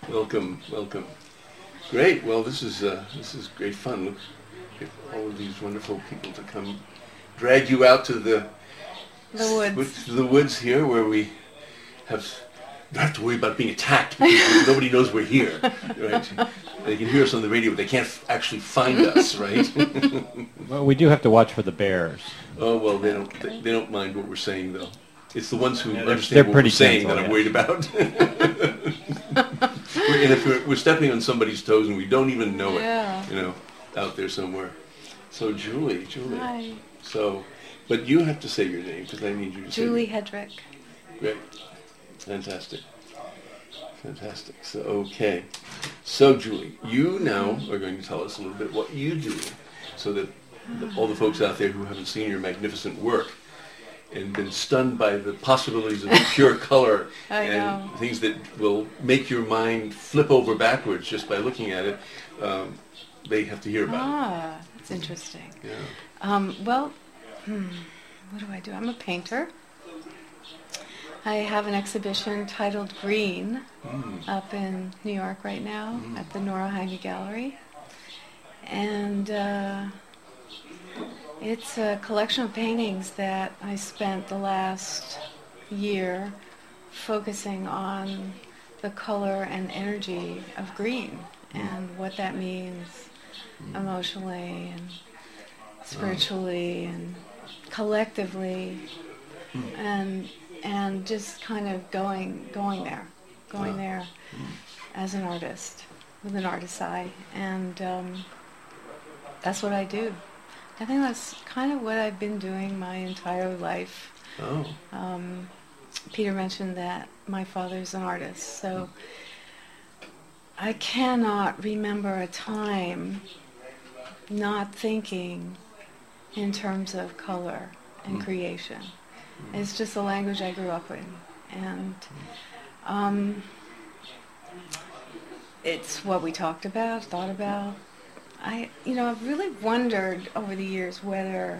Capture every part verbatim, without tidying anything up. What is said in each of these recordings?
Welcome, welcome. Great. Well, this is uh, this is great fun. Look, get all of these wonderful people to come drag you out to the The woods. to the woods here, where we have don't have to worry about being attacked because nobody knows we're here, right? They can hear us on the radio, but they can't f- actually find us, right? Well, we do have to watch for the bears. Oh well, they don't they, they don't mind what we're saying though. It's the ones who Yeah, they're- understand they're what pretty we're saying gentle, that I'm yeah. worried about. We're- and if we're, we're stepping on somebody's toes and we don't even know it, Yeah. you know, out there somewhere. So Julie, Julie. Hi. So, but you have to say your name because I need you to say. Julie your- Hedrick. Great. Fantastic. Fantastic. So, okay. So, Julie, you now are going to tell us a little bit what you do so that the, all the folks out there who haven't seen your magnificent work and been stunned by the possibilities of pure color I and know. things that will make your mind flip over backwards just by looking at it, um, they have to hear about Ah, that's interesting. it. Yeah. Um, well, hmm, what do I do? I'm a painter. I have an exhibition titled Green Mm. up in New York right now Mm. at the Nora Heine Gallery. And uh, it's a collection of paintings that I spent the last year focusing on the color and energy of green and what that means emotionally and spiritually and collectively and and just kind of going going there going Ah. there as an artist with an artist's eye, and um, that's what I do. I think that's kind of what I've been doing my entire life. Oh. um, Peter mentioned that my father's an artist, so I cannot remember a time not thinking in terms of color and Mm. creation. It's just the language I grew up in, and um, it's what we talked about, thought about. I, you know, I've really wondered over the years whether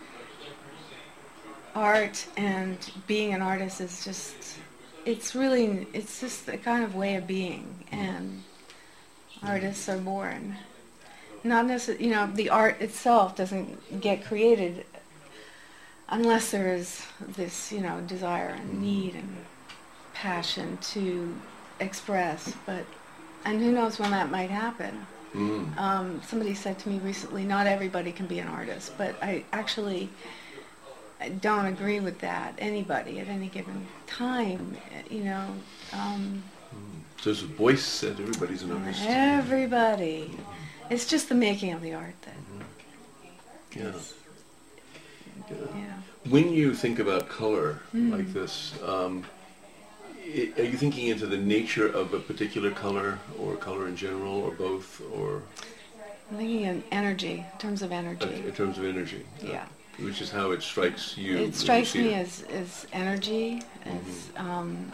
art and being an artist is just, it's really, it's just a kind of way of being, and artists are born. Not necessarily, you know, the art itself doesn't get created unless there is this, you know, desire and need and passion to express, but, and who knows when that might happen. Mm. Um, somebody said to me recently, not everybody can be an artist, but I actually I don't agree with that. Anybody at any given time, you know. Um, There's a voice that everybody's an artist. everybody. It's just the making of the art that, Yeah. Yeah. yeah. When you think about color Mm. like this, um, i- are you thinking into the nature of a particular color, or color in general, or both, or I'm thinking in energy, in terms of uh, energy. in terms of energy? uh, Yeah. Which is how it strikes you. when you It strikes see me it. as, as energy, as, um,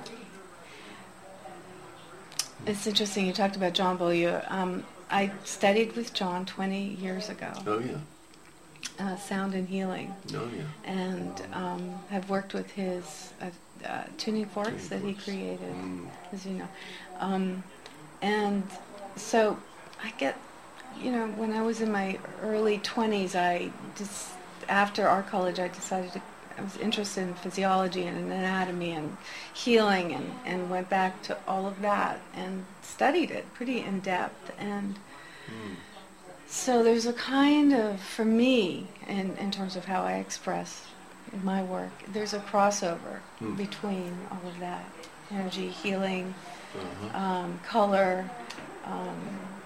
it's interesting, you talked about John Beaulieu. Um, I studied with John twenty years ago, Oh yeah. uh, sound and healing, Oh yeah. and um, have worked with his uh, uh, tuning forks Tuning that he forks. created, Mm. as you know. Um, and so I get, you know, when I was in my early twenties, I just, after art college, I decided to, I was interested in physiology and anatomy and healing, and, and went back to all of that and studied it pretty in depth. And Mm. so there's a kind of, for me, in, in terms of how I express my work, there's a crossover Hmm. between all of that. Energy, healing, Uh-huh. um, color, um,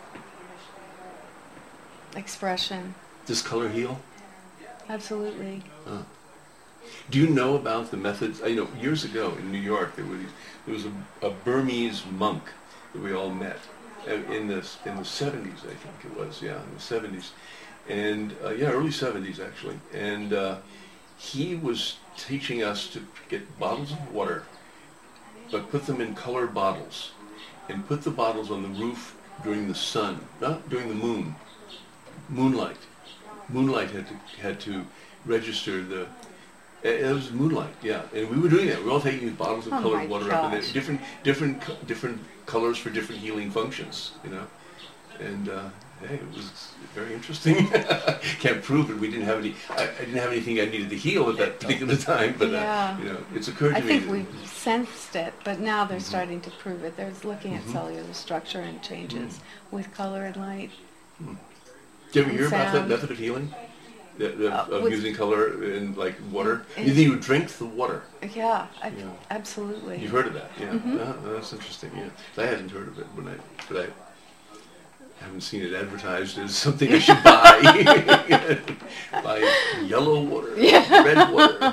expression. Does color heal? Absolutely. Uh. Do you know about the methods? I know years ago in New York there was there was a, a Burmese monk that we all met uh, in the in the seventies, I think it was. Yeah, in the seventies, and uh, yeah, early seventies actually. And uh, he was teaching us to get bottles of water, but put them in colored bottles, and put the bottles on the roof during the sun, not during the moon. Moonlight. Moonlight had to had to register the It, it was moonlight, yeah, and we were doing that. We were all taking these bottles of Oh colored my water up, and gosh. they're different, different, co- different colors for different healing functions, you know. And uh, hey, it was very interesting. Can't prove it. We didn't have any. I, I didn't have anything I needed to heal at that particular time, but Yeah. uh, you know, it's occurred to I me. think that- we sensed it, but now they're Mhm. starting to prove it. They're looking at Mhm. cellular structure and changes with color and light. Did you ever and hear about that sound. method of healing? The, the, Uh, of with- using color in like water? In- You think you would drink the water? Yeah, I, Yeah. absolutely. You've heard of that, yeah. Mhm. Uh, that's interesting, yeah. I hadn't heard of it when I, but I haven't seen it advertised as something I should buy. Buy yellow water, Yeah. red water.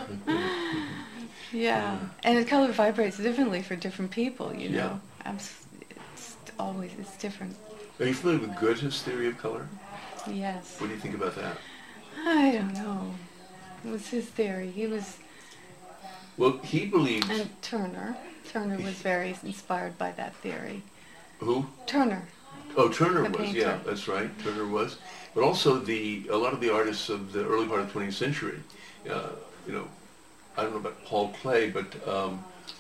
Yeah, and the color vibrates differently for different people, you Yeah. know. Abs- It's always, it's different. Are you familiar with Goethe's theory of color? Yes. What do you think about that? I don't know. It was his theory. He was, Well, he believed, and Turner. Turner was very inspired by that theory. who? Turner. Oh, Turner The was, painter. yeah, that's right. Turner was, but also the a lot of the artists of the early part of the twentieth century. Uh, you know, I don't know about Paul Klee, but um,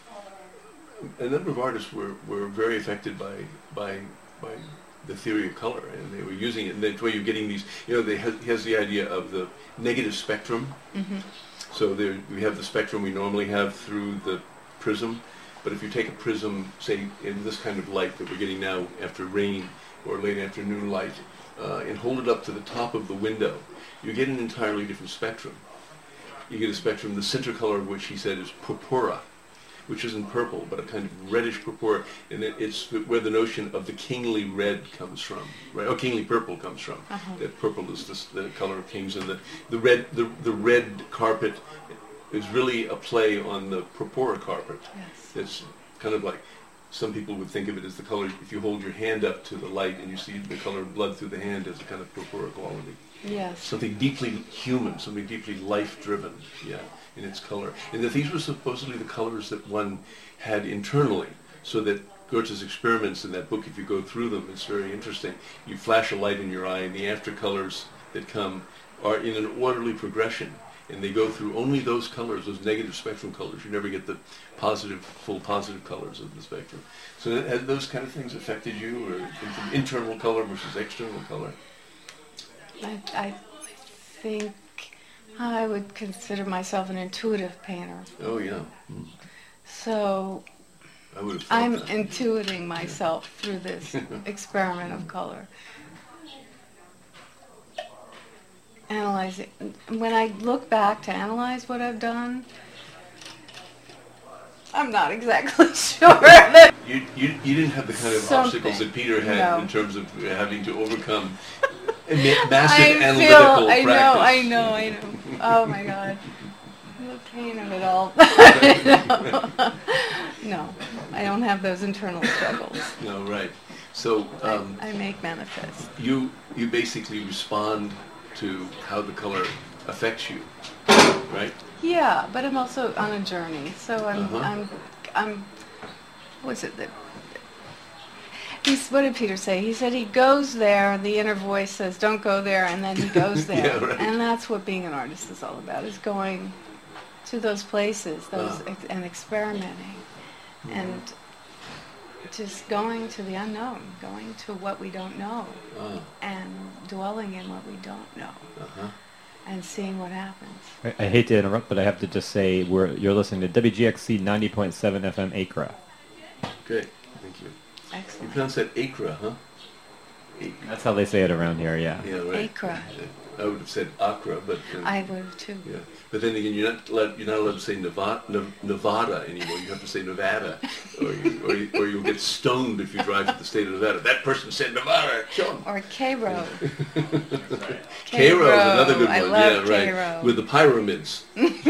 a number of artists were, were very affected by by by the theory of color, and they were using it. And that's why you're getting these. You know, they has, he has the idea of the negative spectrum. Hmm. So there we have the spectrum we normally have through the prism, but if you take a prism, say in this kind of light that we're getting now after rain or late afternoon light, uh, and hold it up to the top of the window, you get an entirely different spectrum. You get a spectrum, the center color of which he said is purpura, which isn't purple, but a kind of reddish purpura, and it, it's where the notion of the kingly red comes from, right? Oh, kingly purple comes from. Uh-huh. That purple is this, the color of kings, and the, the red the, the red carpet is really a play on the purpura carpet. Yes. It's kind of like, some people would think of it as the color, if you hold your hand up to the light and you see the color of blood through the hand as a kind of purpura quality. Yes. Something deeply human, something deeply life-driven, yeah, in its color. And that these were supposedly the colors that one had internally, so that Goethe's experiments in that book, if you go through them, it's very interesting. You flash a light in your eye, and the after colors that come are in an orderly progression, and they go through only those colors, those negative spectrum colors. You never get the positive, full positive colors of the spectrum. So have those kind of things affected you, or internal color versus external color? I, I think I would consider myself an intuitive painter. Oh, yeah. Mm. So I would have thought I'm that. intuiting myself through this experiment of color. Analyze it. When I look back to analyze what I've done, I'm not exactly sure that You, you, you didn't have the kind of Something. obstacles that Peter had No. in terms of having to overcome a ma- massive I analytical feel, I practice. know, I know, I know. Oh my God. The pain of it all. No, I don't have those internal struggles. No, right. So um, I, I make manifest. you you basically respond to how the color affects you, right? Yeah, but I'm also on a journey. So I'm, Uh-huh. I'm, I'm, what's it that, he's, what did Peter say? He said he goes there, the inner voice says, don't go there, and then he goes there. Yeah, right. And that's what being an artist is all about, is going to those places, those Uh-huh. ex- and experimenting, and just going to the unknown, going to what we don't know, Ah, and dwelling in what we don't know, uh-huh. and seeing what happens. I, I hate to interrupt, but I have to just say we're you're listening to W G X C ninety point seven F M Acra. Great, thank you. You Excellent. pronounce that Acra, huh? Ac- That's how they say it around here. Yeah. Yeah, right. Acra. I would have said Accra, but uh, I would too. yeah. But then again, you're not allowed, you're not allowed to say Nevada, Nevada anymore. You have to say Nevada, or you, or, you, or you'll get stoned if you drive to the state of Nevada. That person said Nevada. Kill him. Or Cairo. Cairo is another good one. I love yeah, right. Cairo. With the pyramids.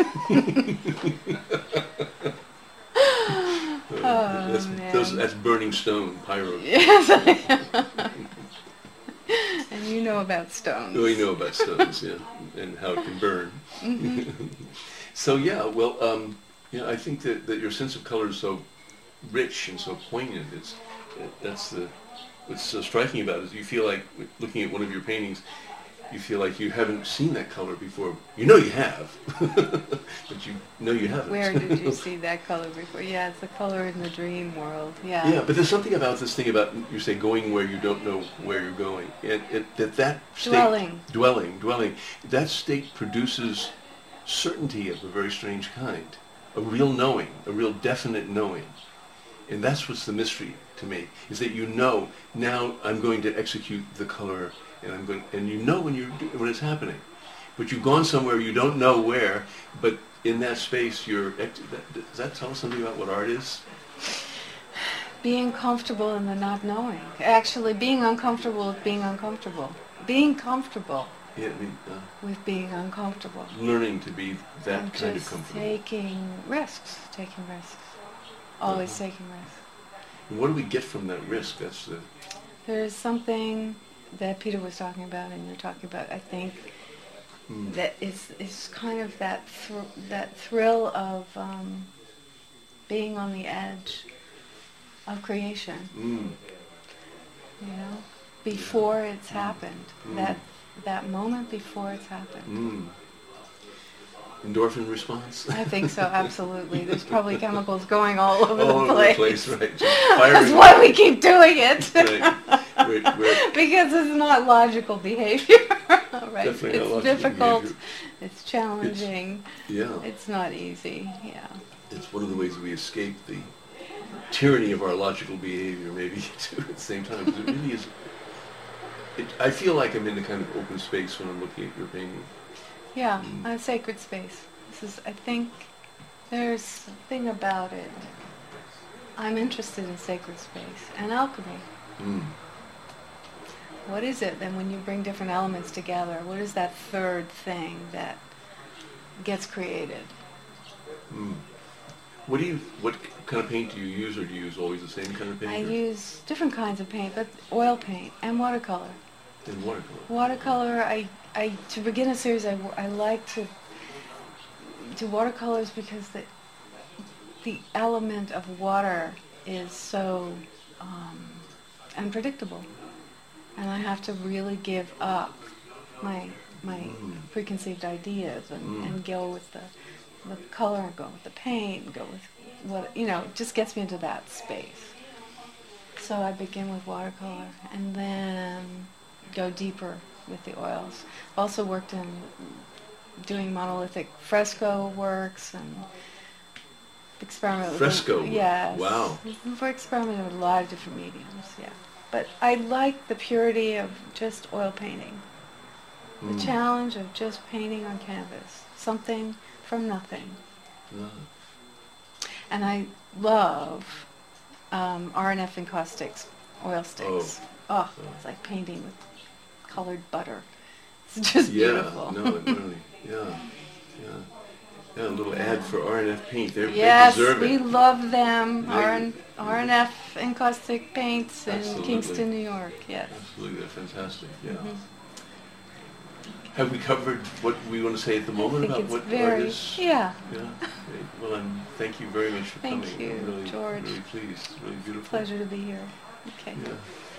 Oh, that's, man. those, that's burning stone, pyro. Yes, I am. And you know about stones. We know about stones, yeah, and how it can burn. Mm-hmm. So yeah, well, um, you know, I think that, that your sense of color is so rich and so poignant. It's it, that's the what's so striking about it is you feel like looking at one of your paintings, you feel like you haven't seen that color before. You know you have, but you know you haven't. Where did you see that color before? Yeah, it's the color in the dream world. Yeah. Yeah, but there's something about this thing about, you say, going where you don't know where you're going. And it, that that state, Dwelling. Dwelling, dwelling. That state produces certainty of a very strange kind. A real knowing, a real definite knowing. And that's what's the mystery to me, is that you know, now I'm going to execute the color, and I'm going, and you know when you're when it's happening. But you've gone somewhere you don't know where, but in that space you're, ex- that, does that tell us something about what art is? Being comfortable in the not knowing. Actually, being uncomfortable with being uncomfortable. Being comfortable Yeah, I mean, uh, with being uncomfortable. learning to be that And kind of just comfortable. taking risks. Taking risks. Always Uh-huh. taking risks. And what do we get from that risk? That's the, There's something that Peter was talking about and you're talking about, I think, mm, that is is kind of that thr- that thrill of um, being on the edge of creation, mm, you know, before it's Mm. happened. Mm. That that moment before it's happened. mm. Endorphin response? I think so, absolutely. There's probably chemicals going all over All the over place. the place, right. Just That's firing. why we keep doing it. Right. We're, we're Because it's not logical behavior, right? Definitely not It's logical difficult. behavior. It's challenging. yeah, It's not easy. Yeah. it's one of the ways we escape the tyranny of our logical behavior, maybe, too, at the same time. Because it really is, it, I feel like I'm in a kind of open space when I'm looking at your painting. Yeah, Mm. a sacred space. This is, I think, there's something about it. I'm interested in sacred space and alchemy. Mm. What is it then when you bring different elements together? What is that third thing that gets created? Mm. What do you, what kind of paint do you use, or do you use always the same kind of paint? I or- use different kinds of paint, but oil paint and watercolor. In watercolor. Watercolor, I, I to begin a series, I, I like to do watercolors because the the element of water is so um, unpredictable, and I have to really give up my my Mm. preconceived ideas and, Mm. and go with the the color and go with the paint and go with what you know. It just gets me into that space. So I begin with watercolor and then go deeper with the oils. Also worked in doing monolithic fresco works and experimented with Fresco work. Yes. Wow. We're experimenting with a lot of different mediums, yeah. But I like the purity of just oil painting. The Mm. challenge of just painting on canvas. Something from nothing. Ah. And I love um, R N F encaustics, oil sticks. Oh, it's like painting with colored butter. It's just Yeah, beautiful. no, it really, yeah, yeah. Yeah, a little ad for R N F paint. They're, Yes, they deserve we it. love them. They- R N, R N F encaustic paints in Absolutely. Kingston, New York. Yes. Absolutely, they're fantastic, yeah. Mhm. Have we covered what we want to say at the I moment think about it's what very, art is? yeah. Yeah, great. Well, I'm, thank you very much for Thank coming. you, I'm really, George. really pleased. It's really beautiful. Pleasure to be here. Okay. Yeah.